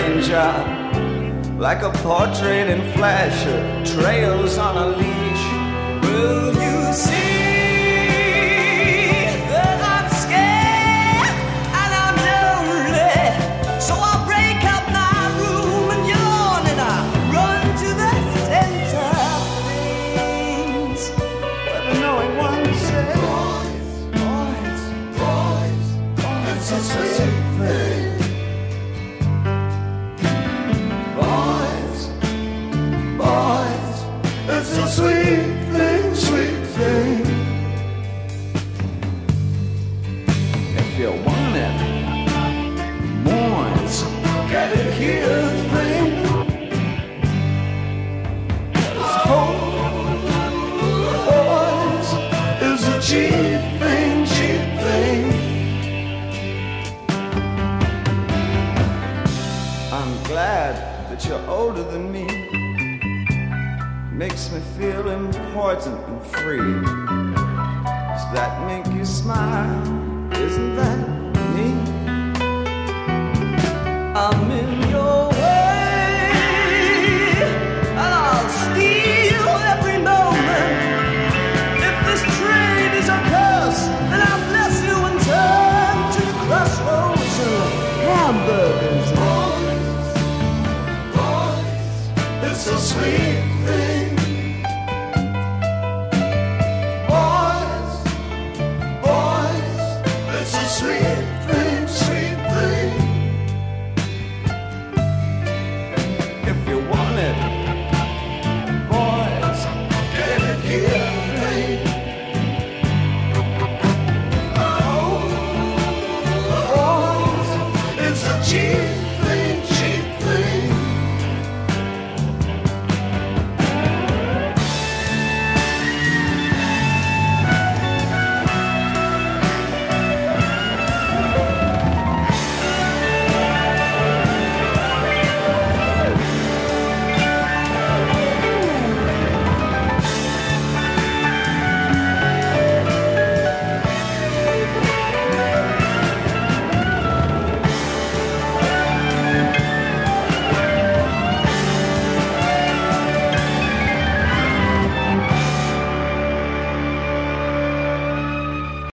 stranger, like a portrait in flash, trails on a leash. Will you see that I'm scared and I'm lonely? So I break up my room and yawn and I run to the center of things. But the knowing one says, boys, it's a sweet thing. It's a sweet thing, sweet thing. If you want it, boys, get it here, thing. It's cold, boys, it's a cheap thing, cheap thing. I'm glad that you're older than me. Makes me feel important and free. Does that make you smile? Isn't that neat?